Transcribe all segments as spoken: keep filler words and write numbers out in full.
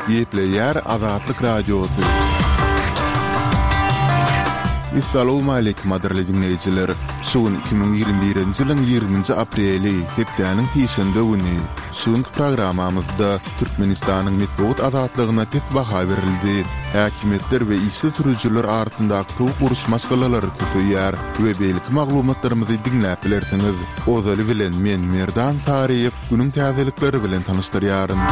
Gepleyer Azatlyk Radiosu. Assalamu alaykum aderli dinleyijiler. Şuun iki bin ýyirmi birinji ýylyň ýygrüňji apreli hepdeniň tiýşende güni. Şuň programamyzda Türkmenistanyň medeniýet azatlygyna pes baha berildi. Häkimetler we işli sürüjüler arasyndaky soňky uruş maskalary köpüýär we beýlik maglumatlarymyzy dinläp bilersiňiz. Ozaly bilen men Merdan Tariýew günüň täzelikleri bilen tanışdyrýarym.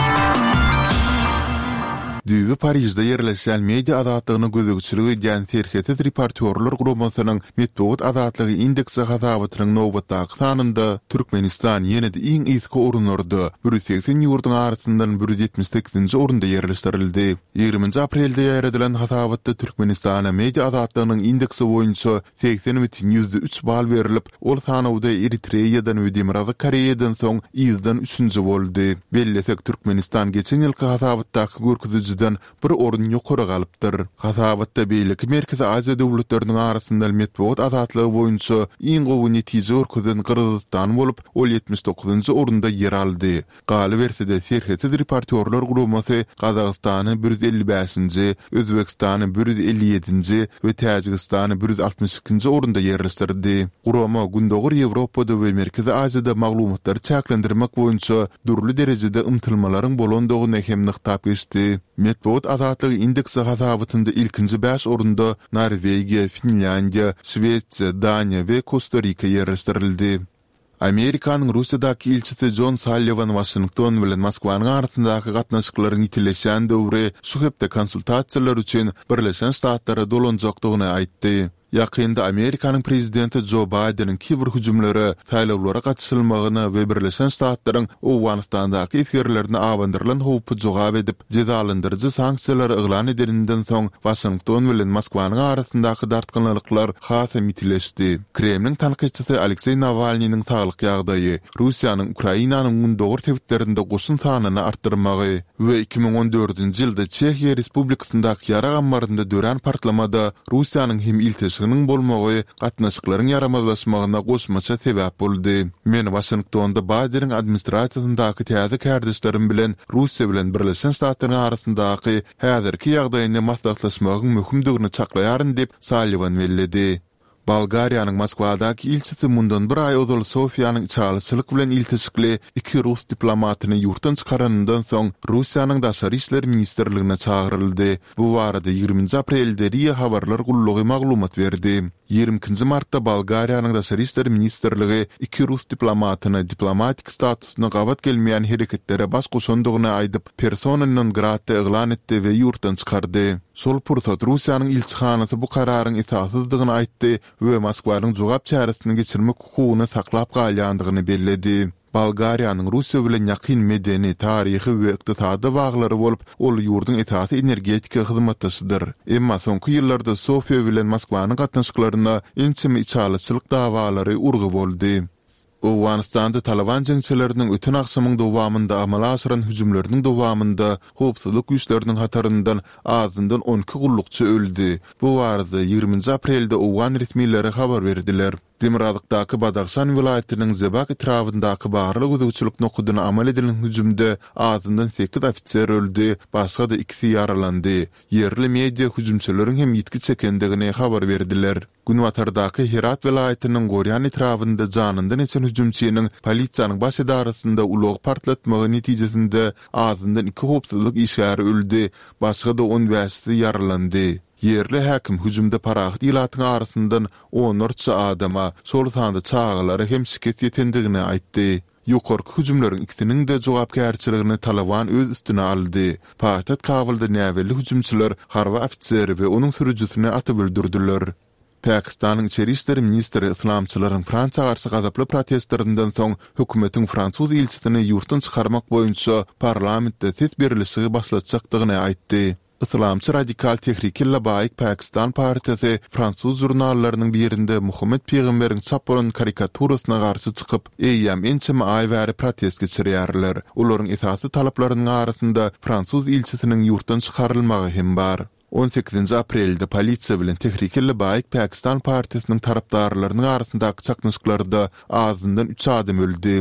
Düýbi Parisde ýerleşen media azatlygyny gözegçiligi edýän Serhetiz reportörler guramasynyň medeniýet azatlygy indeksi hasabatynyň nowbatdaky sanynda Türkmenistan ýene-de iň eski orunlarda bir yüz seksen ýurduň arasyndan bir yüz ýetmiş sekizinji orunda ýerleşdirildi. ýygrüminji aprelde ýarydylan hasabatda Türkmenistana media azatlygynyň indeksi boýunça seksen butun üç bal berilip, ol sanawda Eritreýadan we Demokratik Koreýadan soň ýyzdan üçünji boldy. Bellesek Türkmenistan geçen ýylky hasabatdaky görkeziji bir orun ýokary galypdyr. Hasabatda beýleki Merkezi Aziýa döwletleriniň arasynda medeniýet azatlygy boýunça iň gowy netije görkezen Kyrgyzstan bolup, ol ýetmiş dokuzunji orunda ýer aldy. Galy bersede Serhetiz reportörler guramasy Gazagystany bir yüz elli beşinji, Özbekistany bir yüz elli ýedinji we Täjikistany bir yüz altmış ikinji orunda ýerleşdirdi. Gurama gündogur Ýewropada we Merkezi Aziýada maglumatlary çäklendirmek boýunça durly derejede ymtylmalaryň bolandygyny hem nyktap geçdi. Medeniýet azatlygy indeksi hasabatynda ilkinji beş orunda Norwegiýa, Finlandiýa, Şwetsiýa, Daniýa we Kosta Rika ýerleşdirildi. Amerikanyň Russiýadaky ilçisi John Sullivan Washington bilen Moskwanyň arasyndaky gatnaşyklaryň ýitileşen döwri şu hepde konsultasiýalar üçin Birleşen Ştatlara dolanjakdygyny aýtdy. Yakında Amerikanyň prezidenti Joe Biden'in kibir hüjümleri saýlawlara gatnaşylmagyny we Birleşen Ştatlaryň Awganistandaky eserlerini abandyrylan howpy jogap edip jezalandyrjy sanksiýalary eglan edilenden soň Washington bilen Moskwanyň arasyndaky dartgynlyklar hasy mitileşdi. Kremliň tanqidçisi Aleksey Navalnyň saglyk ýagdaýy, Russiýanyň Ukrainanyň gündogor tewitlerinde goşun sanyny artdyrmagy we iki bin on dördünji ýylda Çekiýa Respublikasindaky ýara gammarynda dören partlamada Russiýanyň hem ilteş ning bolmagy gatnaşyklaryň yaramazlaşmagyna goşmaça sebäp boldy. Men Washingtonda Biden'in administrasiýasyndaky täze kärdeşlerim bilen Russiýa bilen Birleşen Ştatlaryň arasyndaky häzirki ýagdaýyny maslahatlaşmagyň möhümdigini çaklaýaryn dep Sullivan belledi. Bulgariýanyň Moskwadaky ilçisi mundan bir ay ozal Sofiýanyň çalyşylyk bilen iltisikli iki Rus diplomatyny ýurtdan çykaranyndan soň Russiýanyň daşary işler ministrligine çagyryldy. Bu barada ýygrüminji aprelde Riýa habarlar gullugy maglumat berdi. ýygrimi ikinji martda Bulgariýanyň daşary işler ministrligi iki Rus diplomatyny diplomatik statusyna gabat gelmeýän hereketlere baş goşandygyny aýdyp persona non grata eglan etdi we ýurtdan çykardy. Şol pursat Russiýanyň ilçihanasy bu kararyň esasyzdygyny aýtdy we Moskwanyň jogap çäresini geçirmek hukugyny saklap galýandygyny belledi. Bulgariýanyň Russiýa bilen ýakyn medeni, taryhy we ykdysady baglary bolup, ol ýurdun esasy energetika hyzmatdaşydyr. Emma soňky ýyllarda Sofiýa bilen Moskwanyň gatnaşyklaryna ençimi içalyçylyk dawalary urgy boldy. Awganistanda Taliban jeňçileriniň ötün akşamyň dowamynda amala aşyran hüjümleriniň dowamynda howpsuzlyk güýçleriniň hataryndan azyndan on iki gullukçy öldü. Bu barada ýygrüminji aprelde Awgan resmiýetleri habar berdiler. Demirabaddaky Badaxşan vilayatynyň Zebak etrafyndaky barly gözegçilik nokdasyna amal edilen hüjümde azyndan sekiz ofisier öldü, başga da ikisi yaralandy. Yerli media hüjümçileriň hem ýetki çekendigini habar berdiler. Günwatardaky Herat vilayatynyň Goryan etrafynda janyndan geçen hüjümçiniň polisiýanyň baş edarasynda ulug partlatmagy netijesinde azyndan iki howpsuzlyk işgäri öldü, başga da on beşi yaralandy. Yerli häkim hüjümde parahat ilatyň arasyndan on dört adama şol sanda çağalary hem şiket ýetendigini aýtdy. Ýokarky hüjümleriň ikisiniň de jogapkärçiligini Taliban öz üstüne aldy. Paýtaht Kabulda näweli hüjümçiler harba ofiseri we onuň sürüjüsini atyp öldürdiler. Pakistanyň içeri işler ministri islamçylaryň Fransa garşy gazaply protestlerinden soň hökümetiň Fransuz ilçisini ýurtdan çykarmak boýunça parlamentde ses berilişi başlatjakdygyny aýtdy. Islamçy radikal tehrikille baýyk Pakistan partiyasy Fransuz jurnallarynyň birinde Muhammed Peýgamberiň çap bolan karikaturasyna garşy çykyp, eýýäm ençemi aý bäri protest geçirýärler. Olaryň esasy talaplarynyň arasynda Fransuz ilçisiniň ýurtdan çykarylmagy hem bar. on sekizinji aprelde polisiýa bilen tehrikille baýyk Pakistan partiýasynyň tarapdarlarynyň arasyndaky çaknaşyklarda azyndan üç adam öldü.